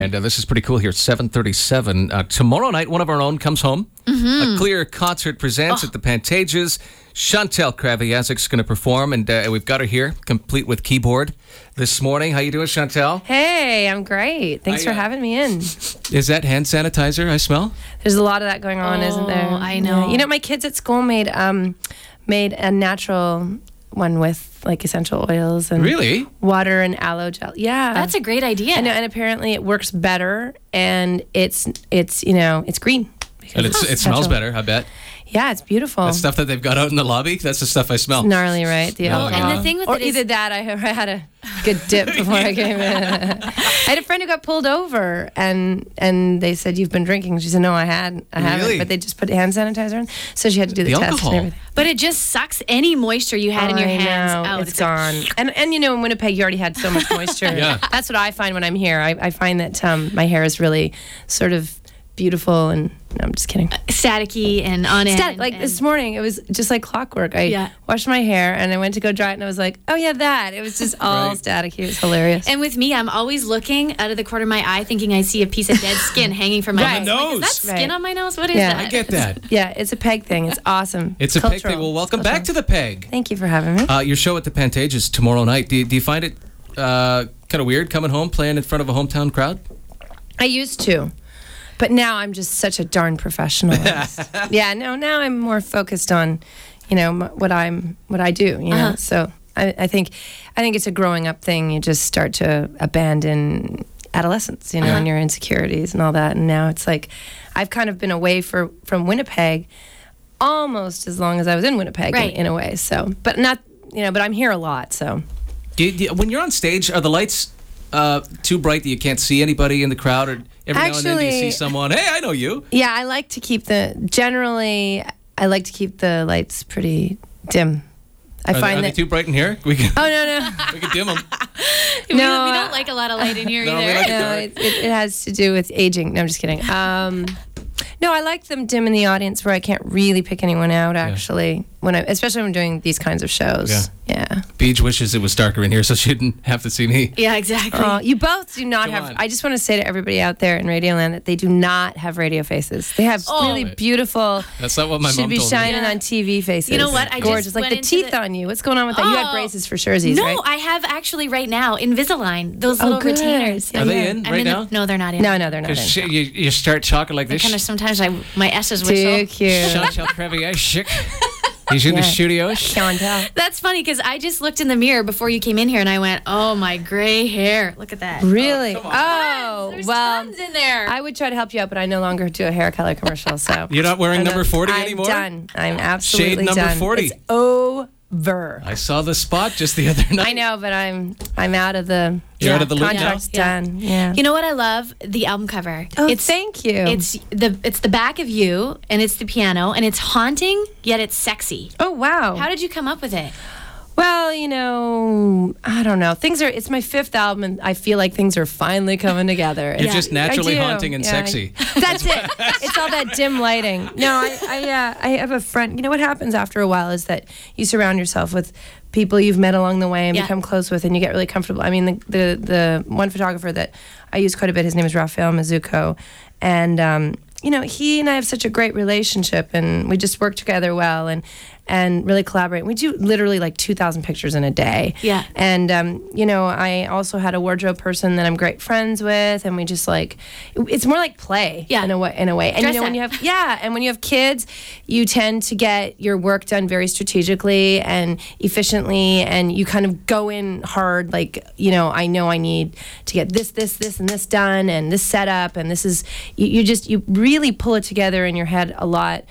And this is pretty cool here. 7:37. Tomorrow night, one of our own comes home. A Clear concert presents at the Pantages. Chantel Kraviazik's going to perform, and we've got her here, complete with keyboard this morning. How you doing, Chantel? Hey, I'm great. Thanks for having me in. Is that hand sanitizer I smell? There's a lot of that going on, isn't there? I know. Yeah. You know, my kids at school made a natural one with like essential oils and Really? water and aloe gel. Yeah, That's a great idea. I know, and apparently it works better, and it's green. And it smells better, I bet. Yeah, it's beautiful. That stuff that they've got out in the lobby, that's the stuff I smell. Gnarly, right? The alcohol. and the thing with or it is- either that, I had a good dip before I came in. I had a friend who got pulled over, and they said, "You've been drinking." She said, "No, I haven't, Really? but they just put hand sanitizer in." So she had to do the test alcohol. and everything. But it just sucks any moisture you had in your hands I know, out. it's gone. And you know, in Winnipeg, you already had so much moisture. Yeah. That's what I find when I'm here. I find that my hair is really sort of beautiful, and no, I'm just kidding. Staticky and on end. Like and- this morning, it was just like clockwork. I washed my hair and I went to go dry it, and I was like, oh yeah, that. It was just all Right. staticky. It was hilarious. And with me, I'm always looking out of the corner of my eye, thinking I see a piece of dead skin hanging from my Right. nose. On the Like, is nose. that skin Right. on my nose? What is Yeah. that? I get that. Yeah, it's a peg thing. It's awesome. It's a peg cultural. thing. Well, welcome It's back to the Peg. Thank you for having me. Your show at the Pantages tomorrow night. Do you find it kind of weird coming home, playing in front of a hometown crowd? I used to, but now I'm just such a darn professional. Yeah, no, now I'm more focused on, you know, what I do. You know, so I think it's a growing up thing. You just start to abandon adolescence, you know, and your insecurities and all that. And now it's like I've kind of been away from Winnipeg almost as long as I was in Winnipeg, Right. in a way. So, but not, you know, but I'm here a lot. So. When you're on stage, are the lights too bright that you can't see anybody in the crowd, or every now and then do you see Actually- someone? Hey, I know you. Yeah, I like to keep the lights pretty dim. I Are find they that. too bright in here? We can Oh no, we can dim them. we No, don't like a lot of light in here No, we either. like- no, it has to do with aging. No, I'm just kidding. No, I like them dim in the audience where I can't really pick anyone out. Actually, especially when I'm doing these kinds of shows. Yeah. Beej wishes it was darker in here so she didn't have to see me. Yeah, exactly. You both do not Come have. on. I just want to say to everybody out there in Radioland that they do not have radio faces. They have really beautiful. That's not what my should mom be told me. shining on TV faces. You know what? I just gorgeous, like went the into teeth the- on you. What's going on with that? You had Oh. braces for Sherzies, No, right? I have actually right now Invisalign. Those little good. retainers. Are they in right now? No, they're not in. No, they're not. Because in. you start talking like this. Kind of sometimes my S's Too whistle. cute. Chantal Kraviazik. He's in the Yeah. studio. Chantel. That's funny because I just looked in the mirror before you came in here and I went, "Oh, my gray hair! Look at that." Really? come on. Oh, There's well, tons in there. I would try to help you out, but I no longer do a hair color commercial. So You're not wearing number 40 I'm anymore? done. I'm absolutely Shade number done. 40. It's over. I saw the spot just the other night. I know, but I'm out of the. You're out of the loop now? contract's Yeah. done. Yeah. You know what I love? The album cover. Oh, thank you. It's the back of you and it's the piano and it's haunting yet it's sexy. Oh wow. How did you come up with it? Well, you know, I don't know. It's my 5th album, and I feel like things are finally coming together. You're Yeah, just naturally I do. haunting and Yeah, sexy. That's it. It's all that dim lighting. No, I have a friend. You know what happens after a while is that you surround yourself with people you've met along the way and Yeah. become close with, and you get really comfortable. I mean, the one photographer that I use quite a bit, his name is Raphael Mizuko, and you know, he and I have such a great relationship, and we just work together well and really collaborate. We do literally like 2,000 pictures in a day. Yeah. And you know, I also had a wardrobe person that I'm great friends with, and we just like it's more like play. Yeah. In a way. And Dress you know, when up. when you have kids, you tend to get your work done very strategically and efficiently, and you kind of go in hard. Like, you know I need to get this, and this done, and this set up, and this is you really pull it together in your head a lot.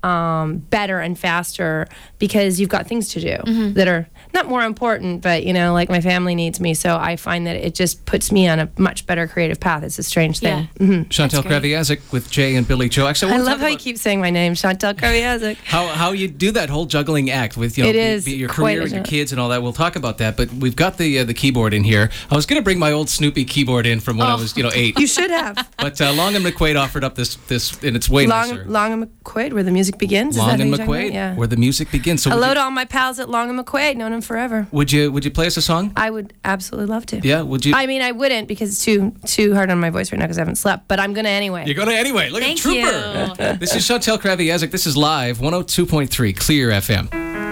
Better and faster because you've got things to do that are not more important, but you know, like my family needs me, so I find that it just puts me on a much better creative path. It's a strange thing. Yeah. Chantal Kraviazik with Jay and Billy Joe. Actually, I wanna love talk how you about keep saying my name, Chantal Kraviazik. how you do that whole juggling act with your quite career a and your job. kids and all that. We'll talk about that, but we've got the keyboard in here. I was going to bring my old Snoopy keyboard in from when I was 8, You should have. but Long and McQuaid offered up this and it's way nicer. Long and McQuaid were the music music begins. Is Long that and who you're talking McQuaid, about? Yeah. where the music begins. So Hello to all my pals at Long and McQuaid. Known them forever. would you play us a song? I would absolutely love to. Yeah, would you? I mean, I wouldn't because it's too hard on my voice right now because I haven't slept. But I'm gonna anyway. You're going to anyway. Look Thank at Trooper. This is Chantel Kraviazik. This is live 102.3 Clear FM.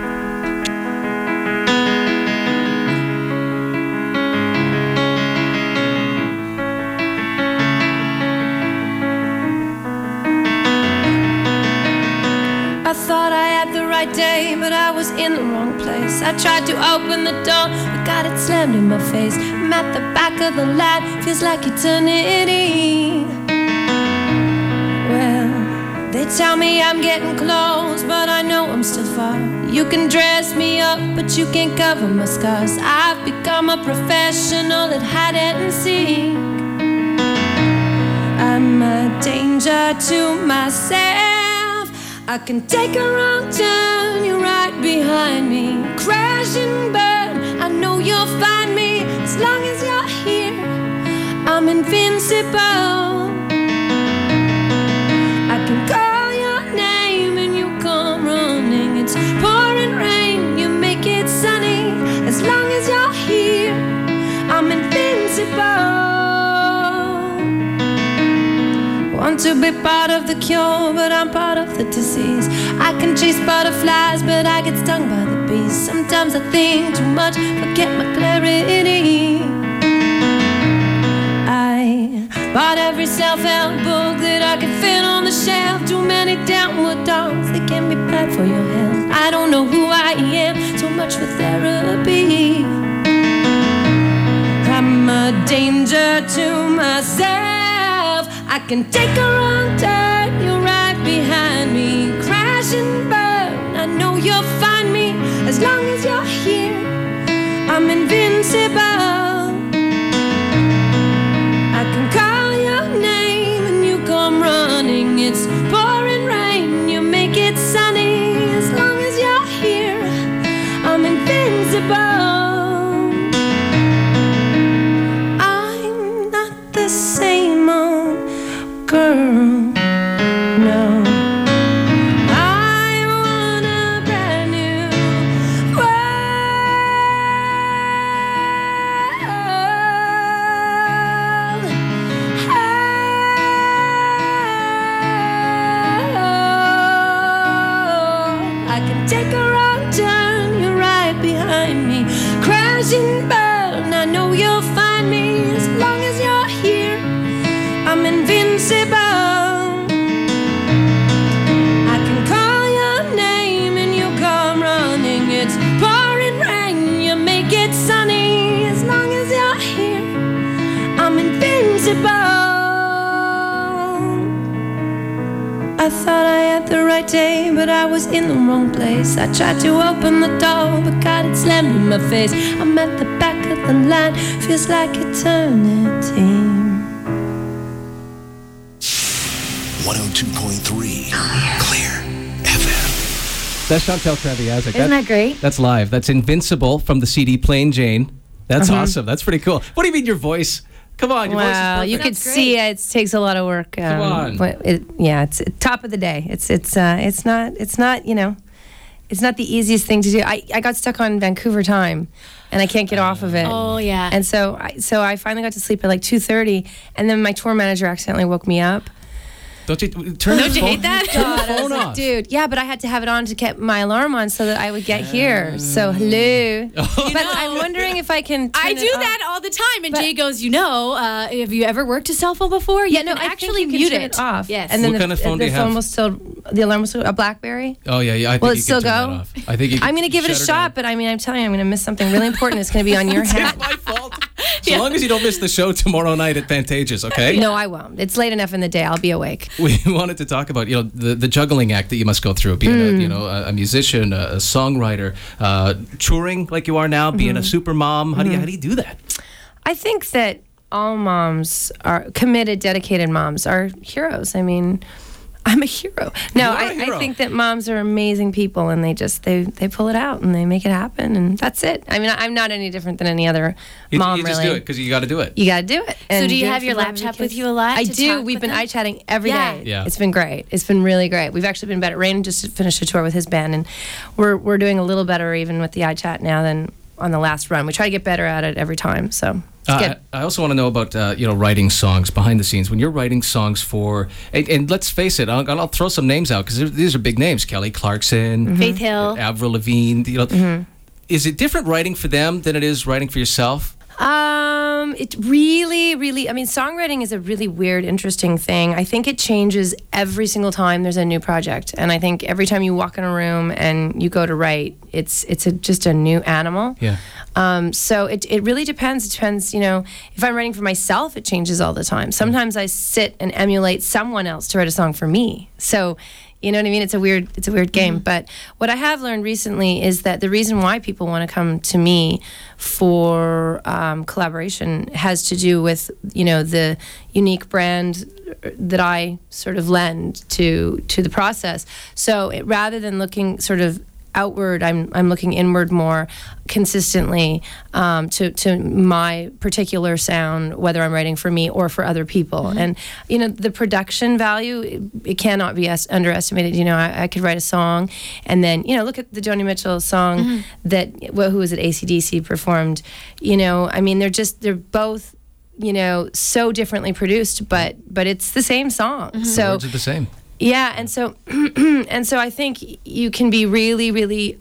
I thought I had the right day, but I was in the wrong place. I tried to open the door, but got it slammed in my face. I'm at the back of the line, feels like eternity. Well, they tell me I'm getting close, but I know I'm still far. You can dress me up, but you can't cover my scars. I've become a professional at hide and seek. I'm a danger to myself. I can take a wrong turn, you're right behind me. Crash and burn, I know you'll find me. As long as you're here, I'm invincible. I can call your name and you come running. It's pouring rain, you make it sunny. As long as you're here, I'm invincible. Want to be part of the cure, but I'm part of the disease. I can chase butterflies, but I get stung by the bees. Sometimes I think too much, forget my clarity. I bought every self-help book that I could fit on the shelf. Too many downward dogs, they can be bad for your health. I don't know who I am, so much for therapy. I'm a danger to myself. I can take a wrong turn, you're right behind me. Crash and burn, I know you'll find me. As long as you're here, I'm invincible. I can call your name and you come running. It's pouring rain, you make it sunny. As long as you're here, I'm invincible. I'm not the same old girl, no. I want a brand new world. I can take a wrong turn, you're right behind me. Crash and burn, I know you'll find me. As long as you're here, I'm invincible. I can call your name and you come running. It's pouring rain, you make it sunny. As long as you're here, I'm invincible. I thought I had the right day, but I was in the wrong place. I tried to open the door, but got it slammed in my face. I'm at the back of the line, feels like eternity. 102.3 Clear FM. That's Chantel Kraviazik. Isn't that great? That's live. That's Invincible from the CD Plain Jane. That's awesome. That's pretty cool. What do you mean your voice? Come on, your voice is Wow, perfect. you could That's great. see it takes a lot of work. Come on. But it's top of the day. It's not it's not the easiest thing to do. I got stuck on Vancouver time, and I can't get off of it. Oh, yeah. And so I finally got to sleep at like 2:30, and then my tour manager accidentally woke me up. Don't you turn Don't the you phone, hate that? Turn God, the I was phone like, off. dude, yeah, but I had to have it on to get my alarm on so that I would get here. So hello. But I'm wondering if I can. I turn do it off. that all the time. And But- Jay goes, have you ever worked a cell phone before? You Yeah, no, can I actually think you mute can turn it. off. Yes. And then What kind of phone do the you phone have? will still, the alarm will still, a BlackBerry. Oh yeah, I think Will it you still can turn go? that off. I think you I'm going to give it a shut her shot, but I mean, I'm telling you, I'm going to miss something really important. It's going to be on your down. hat. It's my fault. So long as you don't miss the show tomorrow night at Pantages, okay? No, I won't. It's late enough in the day. I'll be awake. We wanted to talk about the juggling act that you must go through, being a musician, a songwriter, touring like you are now, being a super mom. How do you do that? I think that all moms are committed, dedicated moms are heroes. I mean, I'm a hero. No, You are a hero. I think that moms are amazing people, and they pull it out and they make it happen, and that's it. I mean, I'm not any different than any other mom. You just really, do it because you got to do it. you got to do it. So And do you do it have for your the laptop kids. with you a lot? I to do. talk We've with been them? eye-chatting every Yeah. day. Yeah. It's been great. It's been really great. We've actually been better. Rain just finished a tour with his band, and we're doing a little better even with the iChat now than on the last run. We try to get better at it every time. So it's good. I also want to know about writing songs behind the scenes. When you're writing songs for, and let's face it, I'll throw some names out because these are big names: Kelly Clarkson, Faith Hill. Avril Lavigne. Is it different writing for them than it is writing for yourself? It really, I mean, songwriting is a really weird, interesting thing. I think it changes every single time there's a new project. And I think every time you walk in a room and you go to write, it's just a new animal. Yeah. So it really depends. It depends, if I'm writing for myself, it changes all the time. Sometimes I sit and emulate someone else to write a song for me. So, you know what I mean? It's a weird game. But what I have learned recently is that the reason why people want to come to me for collaboration has to do with, the unique brand that I sort of lend to the process. So rather than looking sort of outward, I'm looking inward more consistently to my particular sound, whether I'm writing for me or for other people. And the production value, it cannot be underestimated. I could write a song, and then look at the Joni Mitchell song that who was it, AC/DC performed. I mean, they're both so differently produced, but it's the same song. So Words are the same. yeah, and so I think you can be really, really,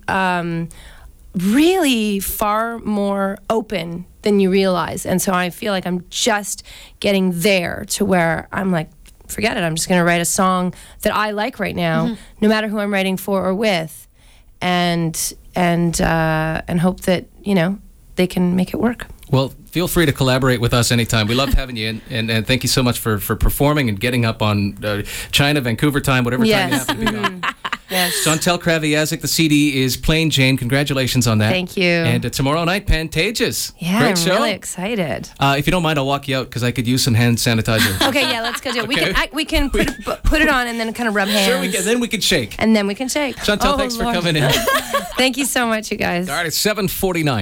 really far more open than you realize. And so I feel like I'm just getting there to where I'm like, forget it. I'm just going to write a song that I like right now, no matter who I'm writing for or with, and hope that they can make it work. Well, feel free to collaborate with us anytime. We loved having you, and thank you so much for performing and getting up on China, Vancouver time, whatever time you Yes. happen to be on. Yes. Chantel Kraviazik, the CD is Plain Jane. Congratulations on that. Thank you. And tomorrow night, Pantages. Yeah, Great I'm show. really excited. If you don't mind, I'll walk you out because I could use some hand sanitizer. Okay, yeah, let's go do it. Okay. We can put it on and then kind of rub hands. Sure, then we can shake. And then we can shake. Chantel, Oh, thanks for Lord. coming in. Thank you so much, you guys. All right, it's 7:49.